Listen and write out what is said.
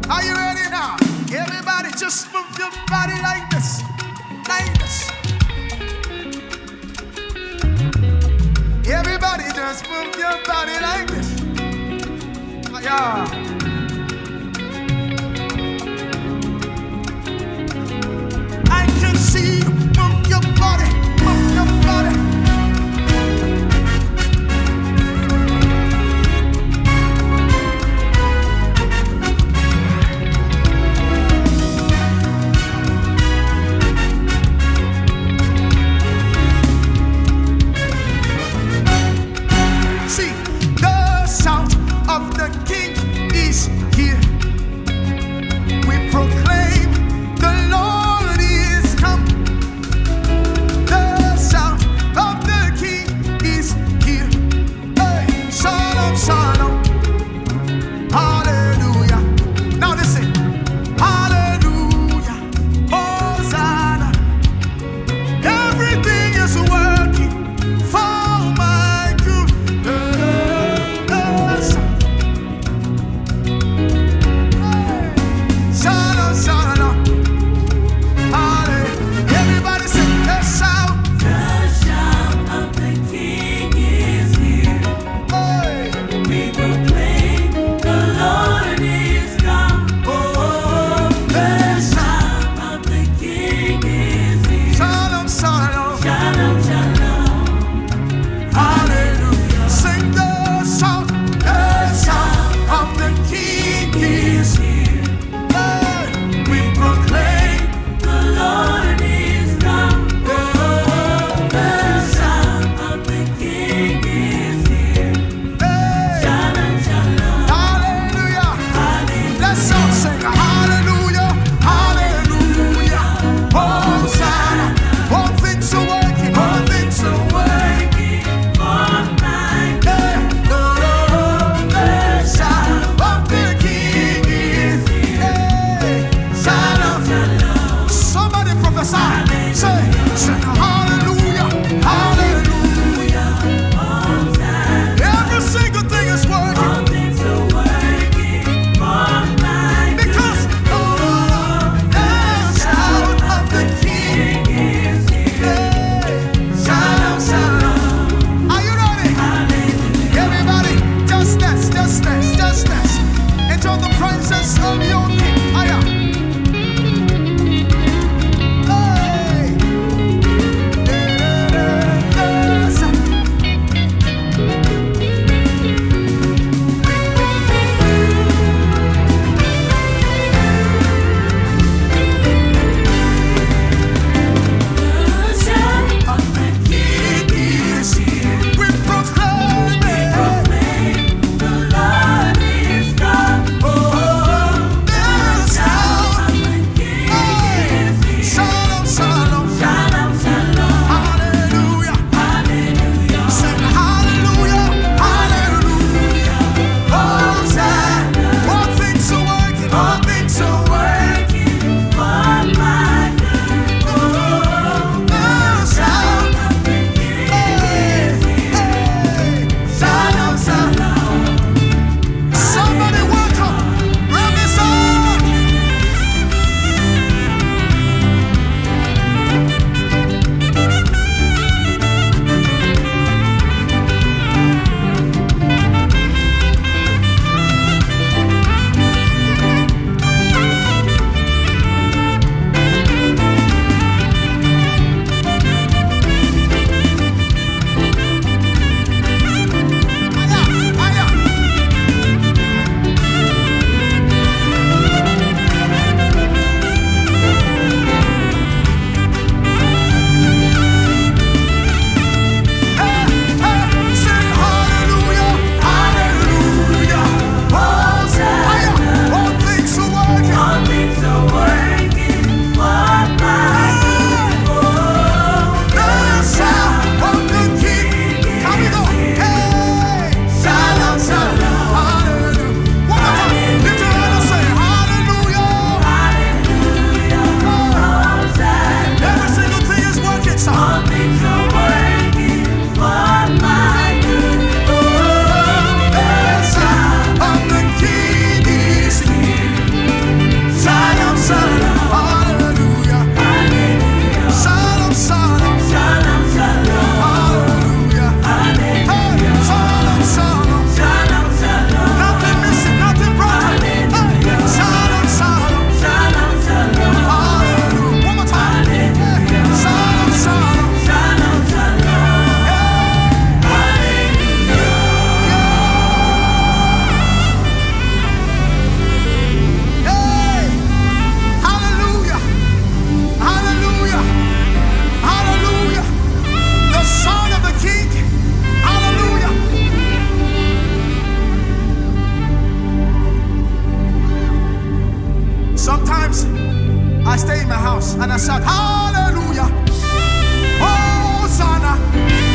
Are you ready now? Everybody just move your body like this. Like this. Everybody just move your body like this. Yeah. I can see you move your body, move your body. See, the sound of the King is here. We proclaim the Lord is come. The sound of the King is here. Hey, Shalom, Shalom. Hallelujah. Now listen. Hallelujah. Hosanna. Everything is working for my good. Shalom, Shalom. Sometimes I stay in my house and I shout, hallelujah, Hosanna.